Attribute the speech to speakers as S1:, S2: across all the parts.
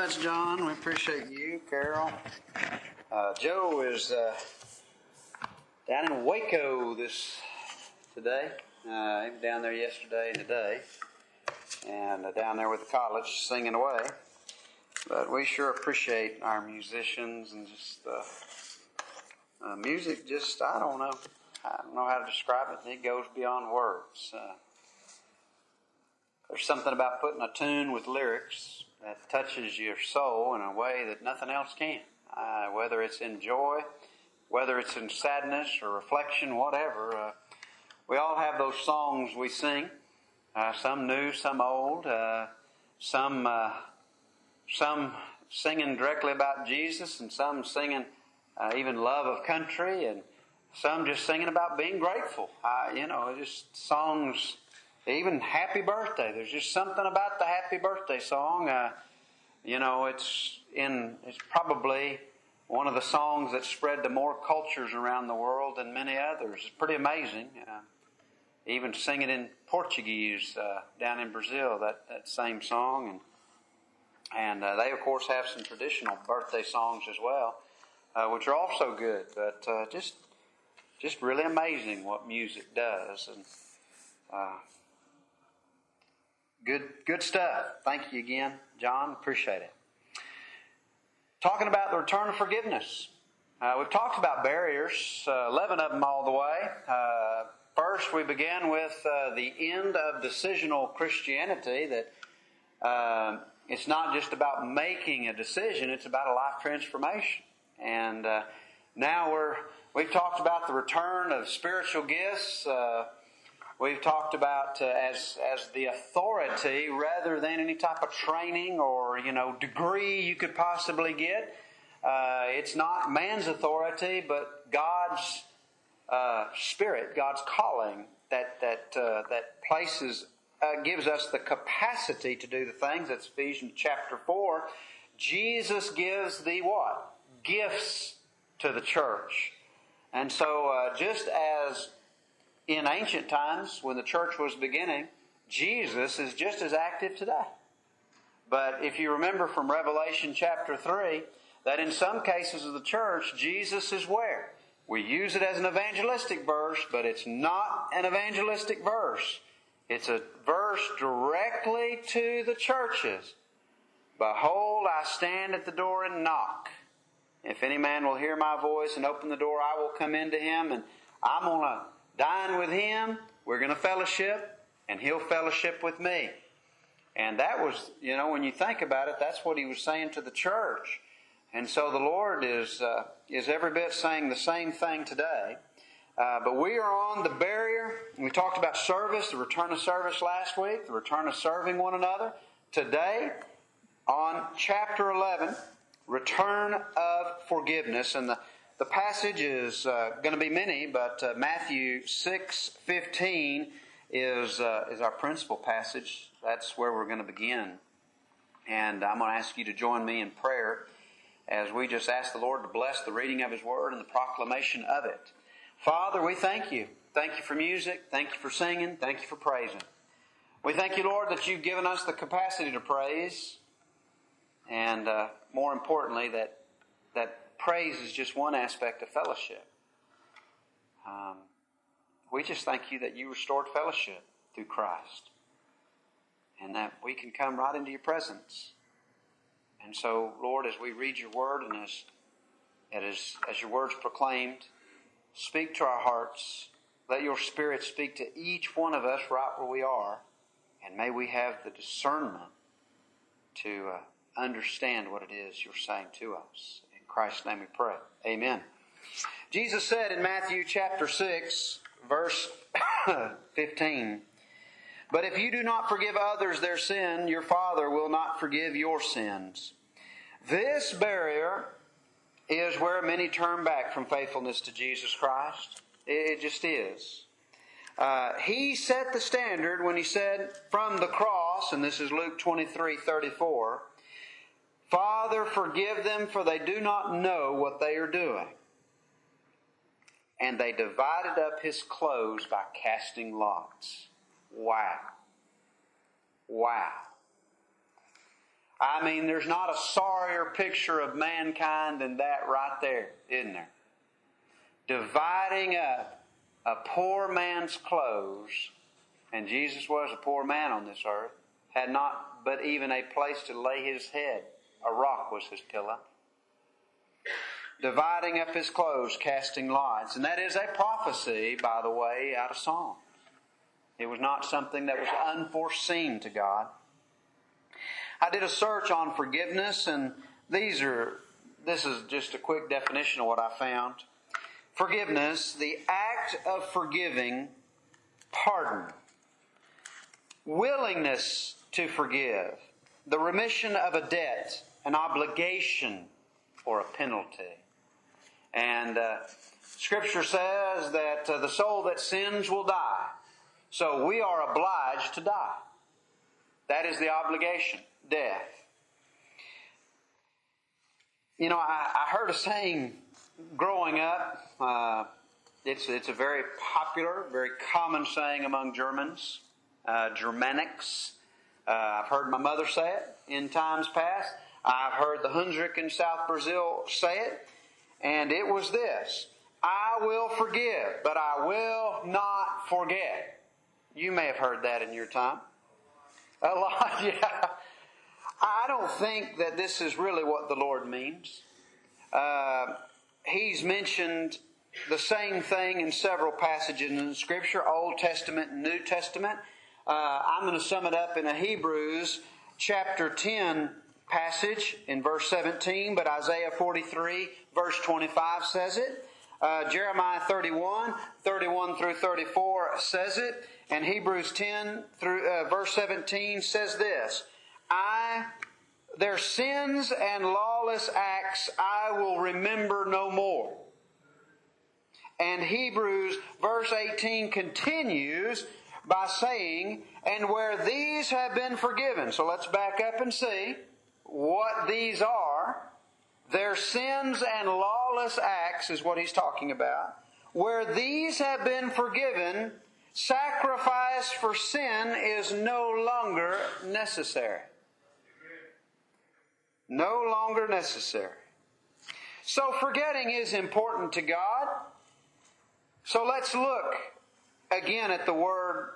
S1: much, John. We appreciate you, Carol. Joe is down in Waco today. He was down there yesterday and today, and down there with the college singing away. But we sure appreciate our musicians and just music. Just I don't know how to describe it. It goes beyond words. There's something about putting a tune with lyrics that touches your soul in a way that nothing else can. Whether it's in joy, whether it's in sadness or reflection, whatever. We all have those songs we sing. Some new, some old. Some singing directly about Jesus, and some singing even love of country, and some just singing about being grateful. Just songs. Even happy birthday. There's just something about the happy birthday song. It's probably one of the songs that spread to more cultures around the world than many others. It's pretty amazing. Even sing it in Portuguese down in Brazil, that same song. And they, of course, have some traditional birthday songs as well, which are also good. But just really amazing what music does. And Good stuff. Thank you again, John. Appreciate it. Talking about the return of forgiveness. We've talked about barriers, 11 of them all the way. First, we began with the end of decisional Christianity, that it's not just about making a decision, it's about a life transformation. And now we've talked about the return of spiritual gifts. We've talked about as the authority rather than any type of training or degree you could possibly get. It's not man's authority, but God's Spirit, God's calling that places gives us the capacity to do the things. That's Ephesians chapter 4. Jesus gives the what? Gifts to the church, and so just as in ancient times, when the church was beginning, Jesus is just as active today. But if you remember from Revelation chapter 3, that in some cases of the church, Jesus is where? We use it as an evangelistic verse, but it's not an evangelistic verse. It's a verse directly to the churches. Behold, I stand at the door and knock. If any man will hear my voice and open the door, I will come into him, and I'm going to dine with him, we're going to fellowship, and he'll fellowship with me. And that was, when you think about it, that's what he was saying to the church. And so the Lord is every bit saying the same thing today. But we are on the barrier. We talked about service, the return of service last week, the return of serving one another. Today, on chapter 11, return of forgiveness. And the passage is going to be many, but Matthew 6:15 is our principal passage. That's where we're going to begin. And I'm going to ask you to join me in prayer as we just ask the Lord to bless the reading of His Word and the proclamation of it. Father, we thank you. Thank you for music. Thank you for singing. Thank you for praising. We thank you, Lord, that you've given us the capacity to praise. And more importantly, that praise is just one aspect of fellowship. We just thank you that you restored fellowship through Christ, and that we can come right into your presence. And so, Lord, as we read your word and as your word's proclaimed, speak to our hearts. Let your Spirit speak to each one of us right where we are, and may we have the discernment to understand what it is you're saying to us. In Christ's name we pray. Amen. Jesus said in Matthew chapter 6, verse 15, "But if you do not forgive others their sin, your Father will not forgive your sins." This barrier is where many turn back from faithfulness to Jesus Christ. It just is. He set the standard when He said from the cross, and this is Luke 23:34, "Father, forgive them, for they do not know what they are doing." And they divided up His clothes by casting lots. Wow. I mean, there's not a sorrier picture of mankind than that right there, isn't there? Dividing up a poor man's clothes, and Jesus was a poor man on this earth, had not but even a place to lay his head. A rock was his pillow. Dividing up his clothes, casting lots. And that is a prophecy, by the way, out of Psalms. It was not something that was unforeseen to God. I did a search on forgiveness, and this is just a quick definition of what I found. Forgiveness, the act of forgiving, pardon, willingness to forgive, the remission of a debt, an obligation, or a penalty. And Scripture says that the soul that sins will die. So we are obliged to die. That is the obligation, death. You know, I heard a saying growing up. It's a very popular, very common saying among Germans, Germanics. I've heard my mother say it in times past. I've heard the Hundrick in South Brazil say it. And it was this: I will forgive, but I will not forget. You may have heard that in your time. A lot, yeah. I don't think that this is really what the Lord means. He's mentioned the same thing in several passages in Scripture, Old Testament and New Testament. I'm going to sum it up in a Hebrews chapter 10 passage in verse 17, but Isaiah 43 verse 25 says it. Jeremiah 31 through 34 says it. And Hebrews 10 through verse 17 says this: their sins and lawless acts I will remember no more. And Hebrews verse 18 continues by saying, and where these have been forgiven. So let's back up and see what these are. Their sins and lawless acts is what he's talking about. Where these have been forgiven, sacrifice for sin is no longer necessary. No longer necessary. So forgetting is important to God. So let's look again at the word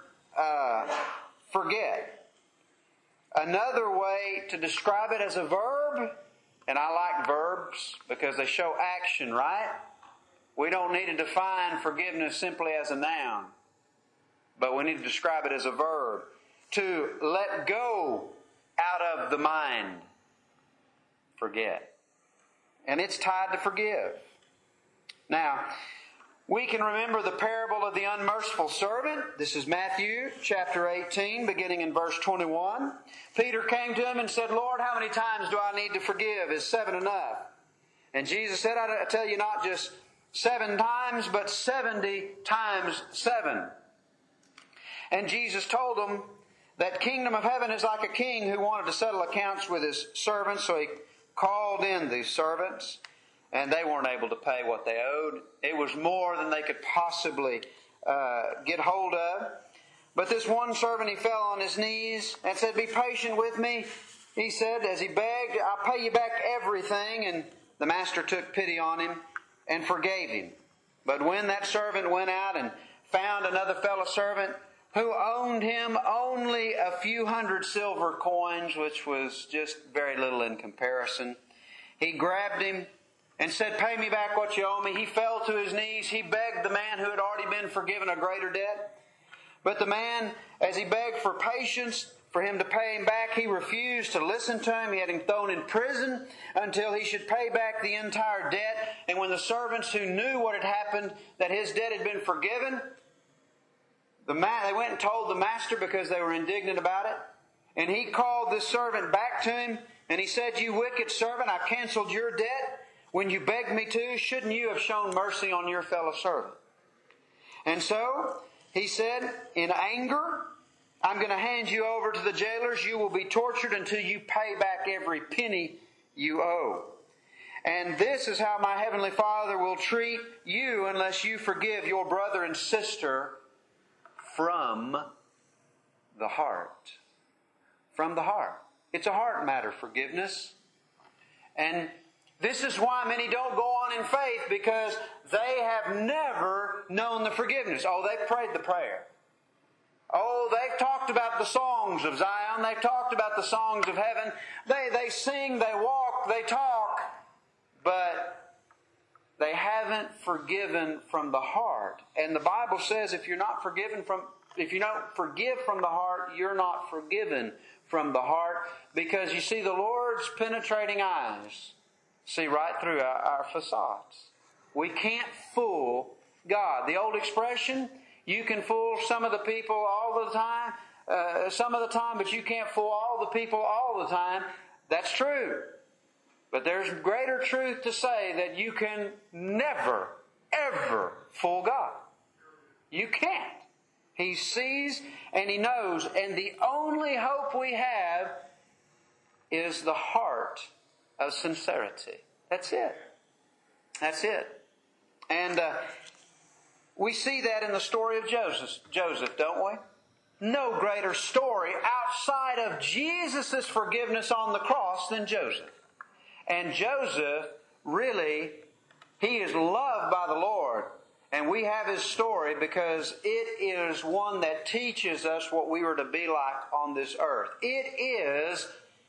S1: forget. Another way to describe it as a verb, and I like verbs because they show action, right? We don't need to define forgiveness simply as a noun, but we need to describe it as a verb. To let go out of the mind. Forget. And it's tied to forgive. Now, we can remember the parable of the unmerciful servant. This is Matthew chapter 18, beginning in verse 21. Peter came to him and said, Lord, how many times do I need to forgive? Is 7 enough? And Jesus said, I tell you, not just 7 times, but 70 times 7. And Jesus told him that kingdom of heaven is like a king who wanted to settle accounts with his servants. So he called in these servants, and they weren't able to pay what they owed. It was more than they could possibly get hold of. But this one servant, he fell on his knees and said, be patient with me. He said, as he begged, I'll pay you back everything. And the master took pity on him and forgave him. But when that servant went out and found another fellow servant who owned him only a few hundred silver coins, which was just very little in comparison, he grabbed him and said, pay me back what you owe me. He fell to his knees. He begged the man who had already been forgiven a greater debt. But the man, as he begged for patience for him to pay him back, he refused to listen to him. He had him thrown in prison until he should pay back the entire debt. And when the servants who knew what had happened, that his debt had been forgiven, they went and told the master because they were indignant about it. And he called this servant back to him, and he said, you wicked servant, I canceled your debt when you begged me to. Shouldn't you have shown mercy on your fellow servant? And so he said, in anger, I'm going to hand you over to the jailers. You will be tortured until you pay back every penny you owe. And this is how my heavenly Father will treat you unless you forgive your brother and sister from the heart. From the heart. It's a heart matter, forgiveness. And this is why many don't go on in faith, because they have never known the forgiveness. Oh, they've prayed the prayer. Oh, they've talked about the songs of Zion. They've talked about the songs of heaven. They sing, they walk, they talk. But they haven't forgiven from the heart. And the Bible says if you don't forgive from the heart, you're not forgiven from the heart. Because you see, the Lord's penetrating eyes see right through our facades. We can't fool God. The old expression, you can fool some of the people all the time, some of the time, but you can't fool all the people all the time. That's true. But there's greater truth to say that you can never, ever fool God. You can't. He sees and He knows. And the only hope we have is the heart of sincerity. That's it. That's it. And we see that in the story of Joseph, don't we? No greater story outside of Jesus' forgiveness on the cross than Joseph. And Joseph, really, he is loved by the Lord. And we have his story because it is one that teaches us what we were to be like on this earth. It is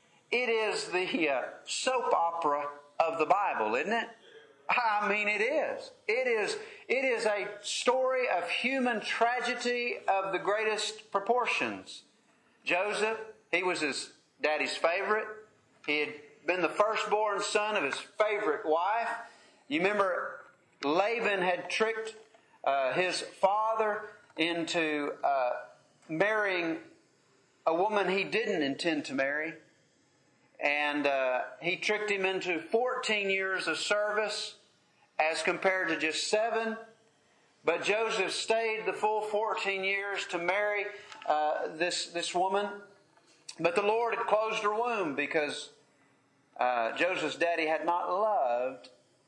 S1: the soap opera of the Bible, isn't it? I mean, it is. It is a story of human tragedy of the greatest proportions. Joseph, he was his daddy's favorite. He had been the firstborn son of his favorite wife. You remember Laban had tricked his father into marrying a woman he didn't intend to marry. And he tricked him into 14 years of service as compared to just 7. But Joseph stayed the full 14 years to marry this woman. But the Lord had closed her womb because Joseph's daddy had not loved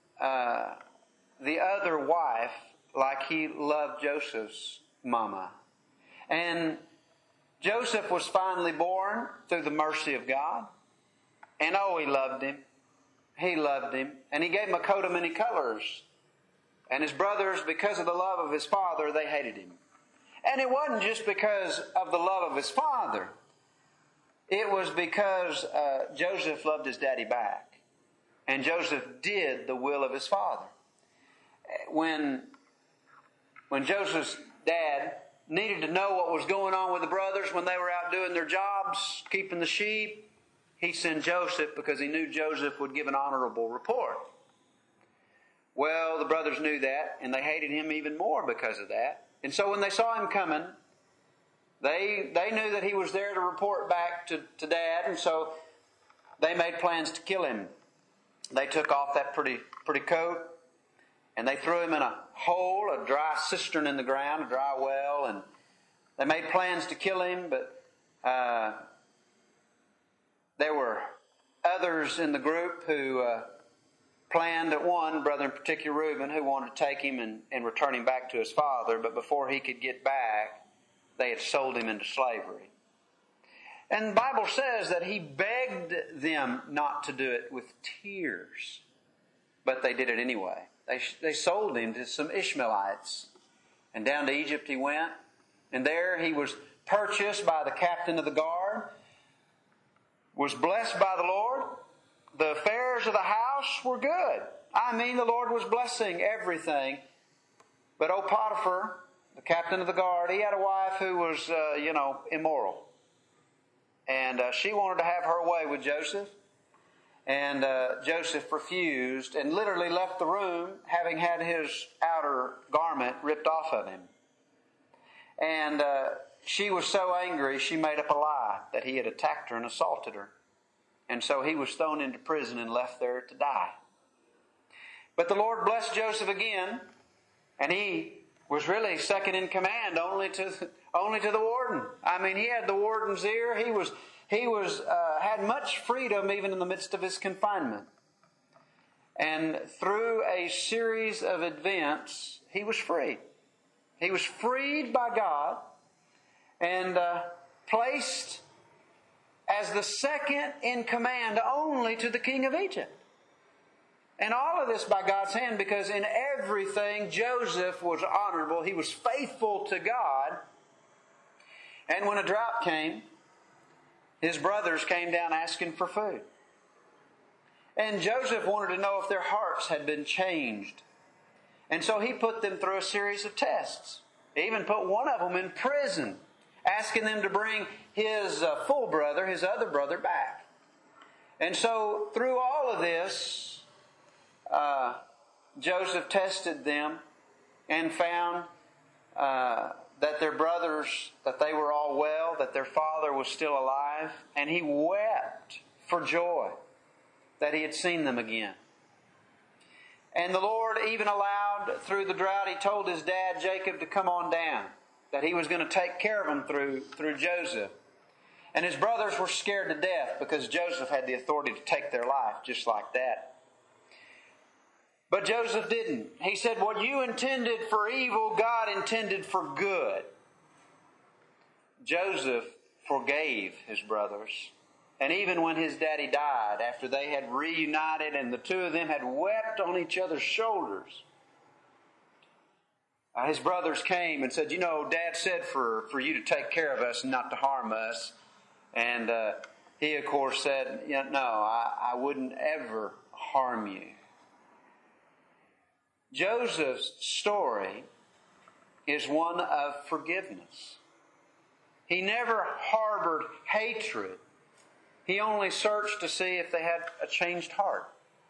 S1: the other wife like he loved Joseph's mama. And Joseph was finally born through the mercy of God. And oh, he loved him. He loved him. And he gave him a coat of many colors. And his brothers, because of the love of his father, they hated him. And it wasn't just because of the love of his father. It was because Joseph loved his daddy back. And Joseph did the will of his father. When Joseph's dad needed to know what was going on with the brothers when they were out doing their jobs, keeping the sheep, he sent Joseph because he knew Joseph would give an honorable report. Well, the brothers knew that, and they hated him even more because of that. And so when they saw him coming, they knew that he was there to report back to Dad, and so they made plans to kill him. They took off that pretty coat, and they threw him in a hole, a dry cistern in the ground, a dry well, and they made plans to kill him, but there were others in the group who planned at one brother in particular, Reuben, who wanted to take him and return him back to his father. But before he could get back, they had sold him into slavery. And the Bible says that he begged them not to do it with tears. But they did it anyway. They sold him to some Ishmaelites. And down to Egypt he went. And there he was purchased by the captain of the guard. Was blessed by the Lord. The affairs of the house were good. I mean, the Lord was blessing everything. But old Potiphar, the captain of the guard, he had a wife who was, immoral. And she wanted to have her way with Joseph. And Joseph refused and literally left the room, having had his outer garment ripped off of him. And she was so angry, she made up a lie that he had attacked her and assaulted her. And so he was thrown into prison and left there to die. But the Lord blessed Joseph again, and he was really second in command only to the warden. I mean, he had the warden's ear. He had much freedom even in the midst of his confinement. And through a series of events, he was free. He was freed by God and placed as the second in command only to the king of Egypt. And all of this by God's hand, because in everything Joseph was honorable. He was faithful to God. And when a drought came, his brothers came down asking for food. And Joseph wanted to know if their hearts had been changed. And so he put them through a series of tests. He even put one of them in prison, asking them to bring his full brother, his other brother, back. And so through all of this, Joseph tested them and found that their brothers, that they were all well, that their father was still alive, and he wept for joy that he had seen them again. And the Lord even allowed, through the drought, He told his dad Jacob to come on down, that He was going to take care of him through Joseph. And his brothers were scared to death because Joseph had the authority to take their life just like that. But Joseph didn't. He said, what you intended for evil, God intended for good. Joseph forgave his brothers. And even when his daddy died, after they had reunited and the two of them had wept on each other's shoulders, his brothers came and said, Dad said for you to take care of us and not to harm us. And he, of course, said, no, I wouldn't ever harm you. Joseph's story is one of forgiveness. He never harbored hatred. He only searched to see if they had a changed heart.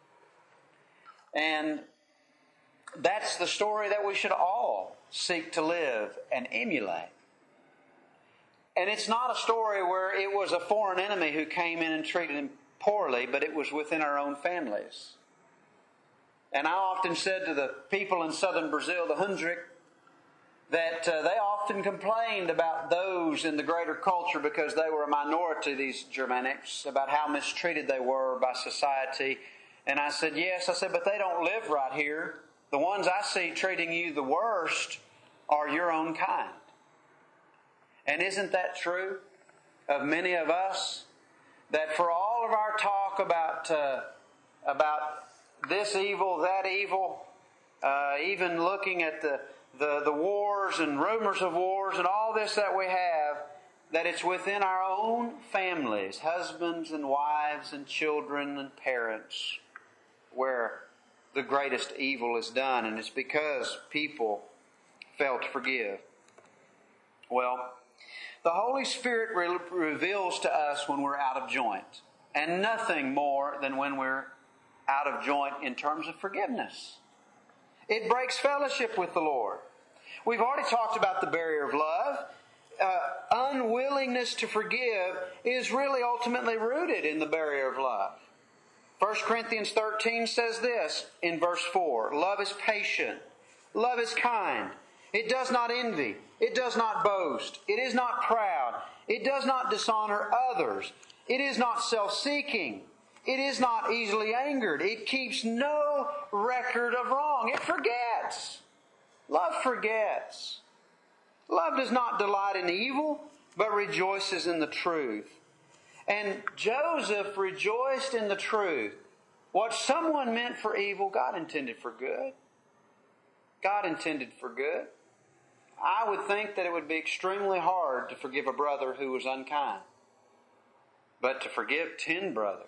S1: And that's the story that we should all seek to live and emulate. And it's not a story where it was a foreign enemy who came in and treated him poorly, but it was within our own families. And I often said to the people in southern Brazil, the Hundrik, that they often complained about those in the greater culture because they were a minority, these Germanics, about how mistreated they were by society. And I said, yes, but they don't live right here. The ones I see treating you the worst are your own kind. And isn't that true of many of us? That for all of our talk about this evil, that evil, even looking at the wars and rumors of wars and all this that we have, that it's within our own families, husbands and wives and children and parents, where the greatest evil is done. And it's because people fail to forgive. Well, the Holy Spirit reveals to us when we're out of joint, and nothing more than when we're out of joint in terms of forgiveness. It breaks fellowship with the Lord. We've already talked about the barrier of love. Unwillingness to forgive is really ultimately rooted in the barrier of love. 1 Corinthians 13 says this in verse 4, love is patient, love is kind. It does not envy. It does not boast. It is not proud. It does not dishonor others. It is not self-seeking. It is not easily angered. It keeps no record of wrong. It forgets. Love forgets. Love does not delight in evil, but rejoices in the truth. And Joseph rejoiced in the truth. What someone meant for evil, God intended for good. God intended for good. I would think that it would be extremely hard to forgive a brother who was unkind. But to forgive 10 brothers,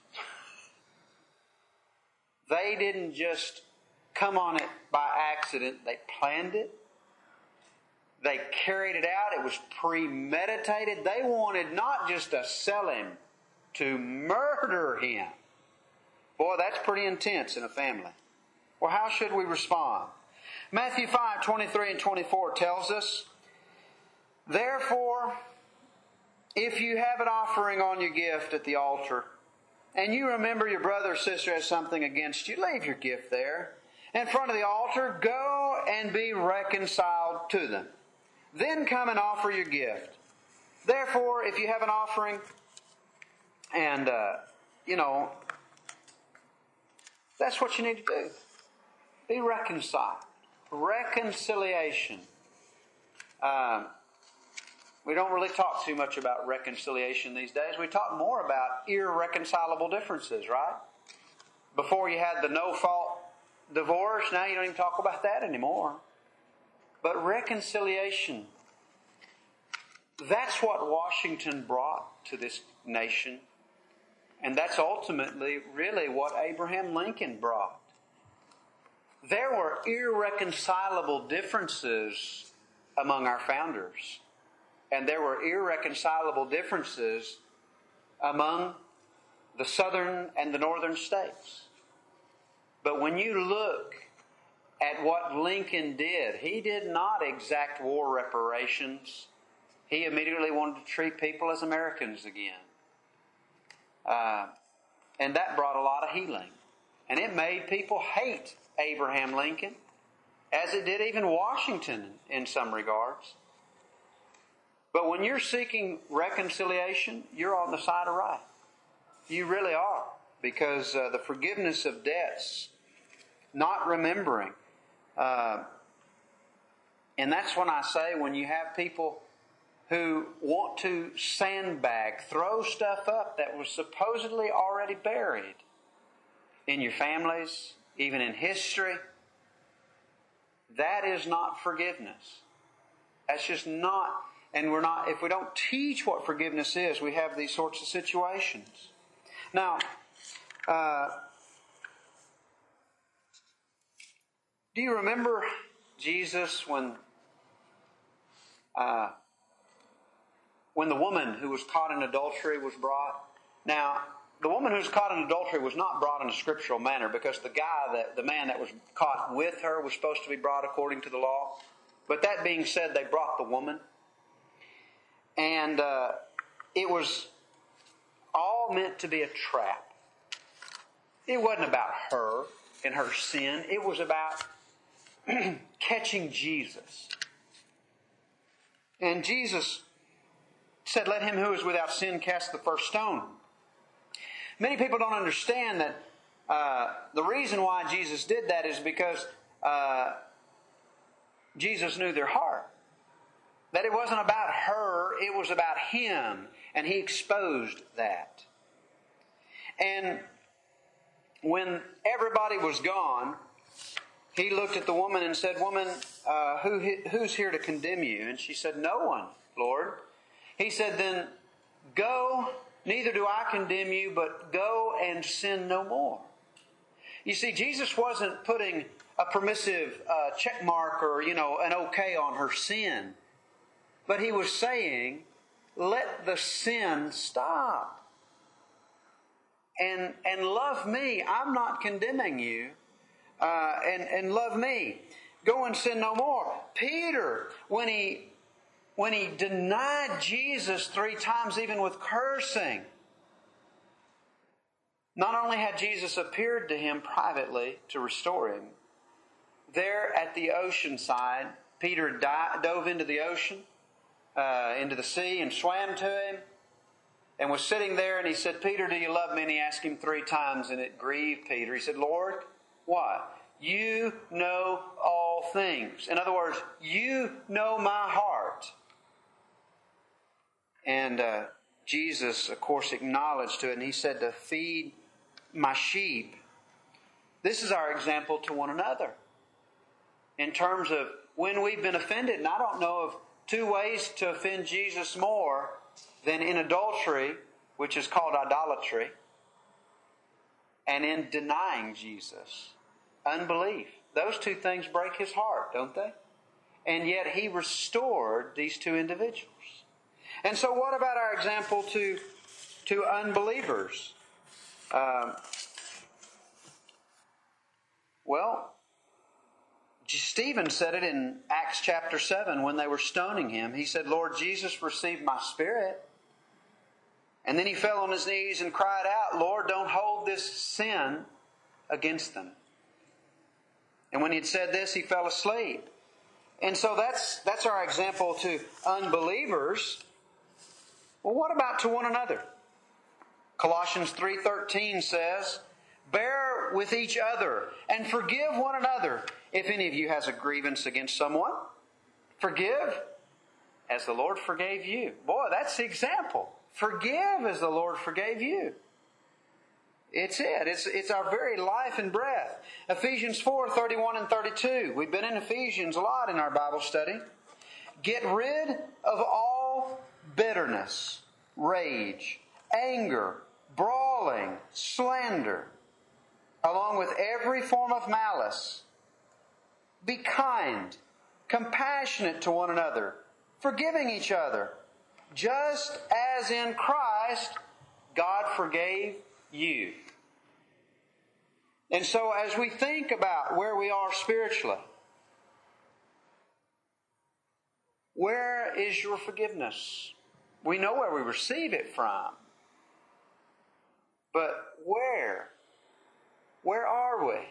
S1: they didn't just come on it by accident. They planned it. They carried it out. It was premeditated. They wanted not just to sell him, to murder him. Boy, that's pretty intense in a family. Well, how should we respond? Matthew 5:23 and 24 tells us, therefore, if you have an offering on your gift at the altar, and you remember your brother or sister has something against you, leave your gift there. In front of the altar, go and be reconciled to them. Then come and offer your gift. Therefore, if you have an offering, and, that's what you need to do. Be reconciled. Reconciliation. We don't really talk too much about reconciliation these days. We talk more about irreconcilable differences, right? Before you had the no-fault divorce, now you don't even talk about that anymore. But reconciliation, that's what Washington brought to this nation. And that's ultimately really what Abraham Lincoln brought. There were irreconcilable differences among our founders. And there were irreconcilable differences among the southern and the northern states. But when you look at what Lincoln did, he did not exact war reparations. He immediately wanted to treat people as Americans again. And that brought a lot of healing. And it made people hate Abraham Lincoln, as it did even Washington in some regards. But when you're seeking reconciliation, you're on the side of right. You really are. Because the forgiveness of debts, not remembering. And that's when I say, when you have people who want to sandbag, throw stuff up that was supposedly already buried in your families, even in history, that is not forgiveness. That's just not, and we're not, if we don't teach what forgiveness is, we have these sorts of situations. Now, do you remember Jesus when the woman who was caught in adultery was brought? Now, the woman who was caught in adultery was not brought in a scriptural manner, because the man that was caught with her was supposed to be brought according to the law. But that being said, they brought the woman. And it was all meant to be a trap. It wasn't about her and her sin. It was about catching Jesus. And Jesus said, "Let him who is without sin cast the first stone." Many people don't understand that the reason why Jesus did that is because Jesus knew their heart. That it wasn't about her, it was about him. And he exposed that. And when everybody was gone, he looked at the woman and said, "Woman, who's here to condemn you?" And she said, "No one, Lord." He said, "Then go, neither do I condemn you, but go and sin no more." You see, Jesus wasn't putting a permissive check mark or, an okay on her sin. But he was saying, let the sin stop. And love me. I'm not condemning you. And love me. Go and sin no more. Peter, when he denied Jesus 3 times, even with cursing, not only had Jesus appeared to him privately to restore him, there at the ocean side, Peter dove into the ocean, into the sea, and swam to him, and was sitting there, and he said, "Peter, do you love me?" And he asked him 3 times, and it grieved Peter. He said, "Lord, what? You know all things." In other words, you know my heart. And Jesus, of course, acknowledged to it, and he said, "To feed my sheep." This is our example to one another. In terms of when we've been offended, and I don't know of 2 ways to offend Jesus more than in adultery, which is called idolatry, and in denying Jesus, unbelief. Those 2 things break his heart, don't they? And yet he restored these 2 individuals. And so what about our example to unbelievers? Stephen said it in Acts chapter 7 when they were stoning him. He said, "Lord Jesus, receive my spirit." And then he fell on his knees and cried out, "Lord, don't hold this sin against them." And when he had said this, he fell asleep. And so that's our example to unbelievers. Well, what about to one another? Colossians 3:13 says, "Bear with each other and forgive one another. If any of you has a grievance against someone, forgive. as the Lord forgave you. Boy, that's the example. Forgive as the Lord forgave you. It's it. It's our very life and breath. Ephesians 4:31 and 32. We've been in Ephesians a lot in our Bible study. Get rid of all bitterness, rage, anger, brawling, slander, along with every form of malice. Be kind, compassionate to one another, forgiving each other, just as in Christ God forgave you. And so as we think about where we are spiritually, where is your forgiveness? We know where we receive it from. But where? Where are we?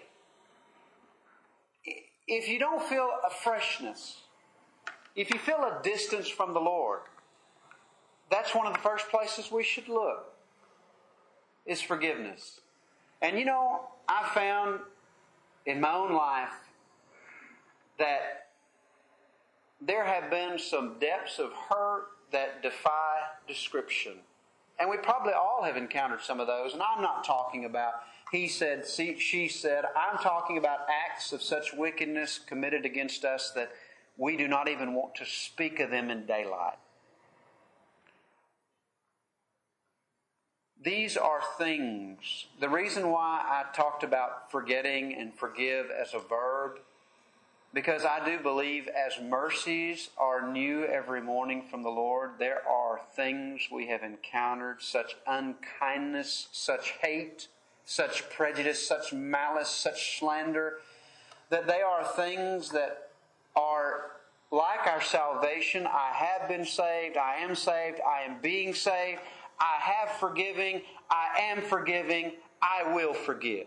S1: If you don't feel a freshness, if you feel a distance from the Lord, that's one of the first places we should look, is forgiveness. And you know, I found in my own life that there have been some depths of hurt that defy description. And we probably all have encountered some of those. And I'm not talking about he said, she said. I'm talking about acts of such wickedness committed against us that we do not even want to speak of them in daylight. These are things. The reason why I talked about forgetting and forgive as a verb, because I do believe as mercies are new every morning from the Lord, there are things we have encountered, such unkindness, such hate, such prejudice, such malice, such slander, that they are things that are like our salvation. I have been saved, I am being saved, I have forgiving, I am forgiving, I will forgive.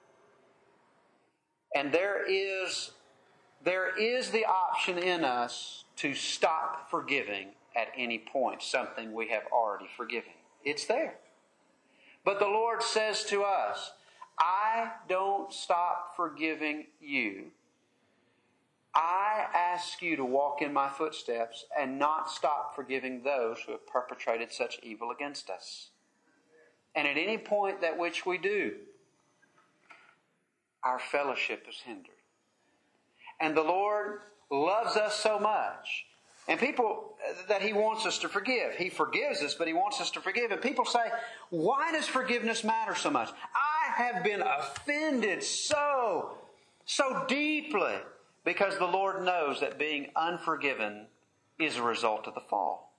S1: And there is the option in us to stop forgiving at any point something we have already forgiven. It's there. But the Lord says to us, I don't stop forgiving you. I ask you to walk in my footsteps and not stop forgiving those who have perpetrated such evil against us. And at any point that which we do, our fellowship is hindered. And the Lord loves us so much. And people that He wants us to forgive. He forgives us, but He wants us to forgive. And people say, why does forgiveness matter so much? I have been offended so deeply. Because the Lord knows that being unforgiven is a result of the fall.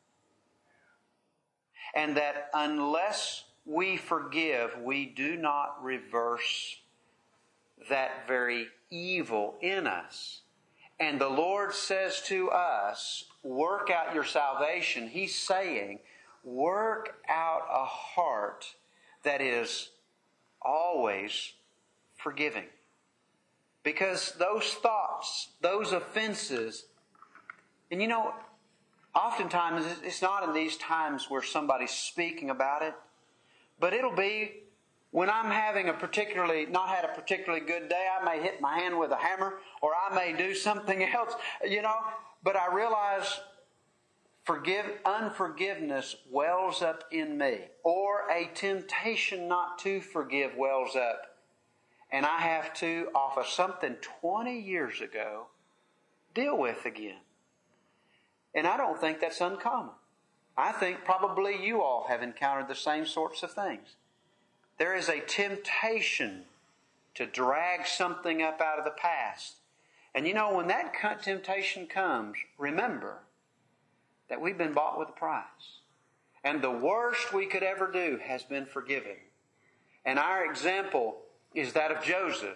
S1: And that unless we forgive, we do not reverse that very evil in us. And the Lord says to us, work out your salvation. He's saying, work out a heart that is always forgiving. Because those thoughts, those offenses, and you know, oftentimes it's not in these times where somebody's speaking about it, but it'll be when I'm having not had a particularly good day. I may hit my hand with a hammer, or I may do something else, but I realize unforgiveness wells up in me, or a temptation not to forgive wells up. And I have to, off of something 20 years ago, deal with again. And I don't think that's uncommon. I think probably you all have encountered the same sorts of things. There is a temptation to drag something up out of the past. And when that temptation comes, remember that we've been bought with a price. And the worst we could ever do has been forgiven. And our example is that of Joseph,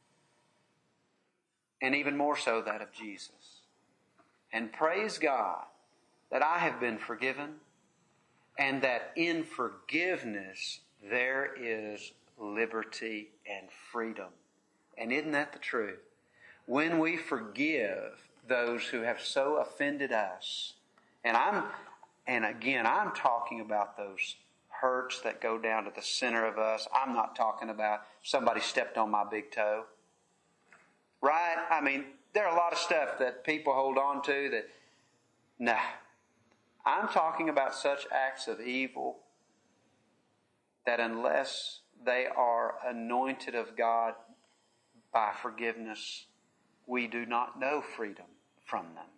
S1: and even more so that of Jesus. And praise God that I have been forgiven, and that in forgiveness there is liberty and freedom. And isn't that the truth? When we forgive those who have so offended us, and I'm talking about those hurts that go down to the center of us. I'm not talking about somebody stepped on my big toe. Right? I mean, there are a lot of stuff that people hold on to that, I'm talking about such acts of evil that unless they are anointed of God by forgiveness, we do not know freedom from them.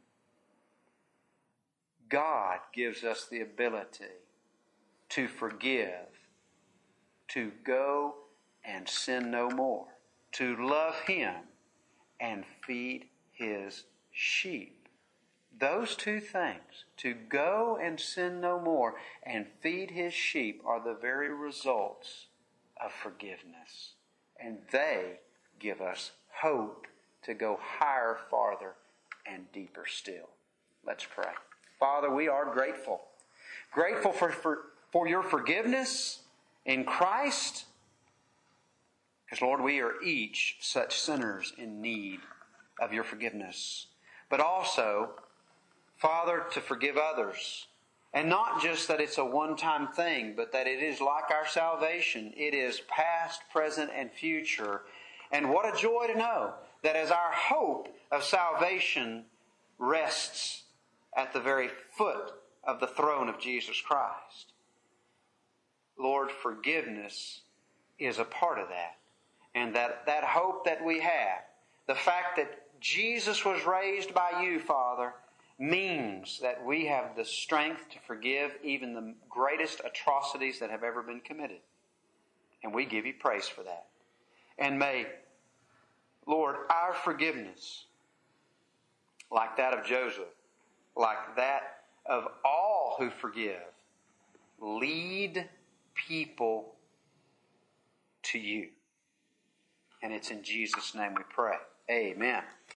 S1: God gives us the ability to forgive, to go and sin no more, to love Him and feed His sheep. Those two things, to go and sin no more and feed His sheep, are the very results of forgiveness. And they give us hope to go higher, farther, and deeper still. Let's pray. Father, we are grateful. Grateful for your forgiveness in Christ. Because, Lord, we are each such sinners in need of your forgiveness. But also, Father, to forgive others. And not just that it's a one-time thing, but that it is like our salvation. It is past, present, and future. And what a joy to know that as our hope of salvation rests at the very foot of the throne of Jesus Christ. Lord, forgiveness is a part of that. And that hope that we have, the fact that Jesus was raised by you, Father, means that we have the strength to forgive even the greatest atrocities that have ever been committed. And we give you praise for that. And may, Lord, our forgiveness, like that of Joseph, like that of all who forgive, lead people to you. And it's in Jesus' name we pray. Amen.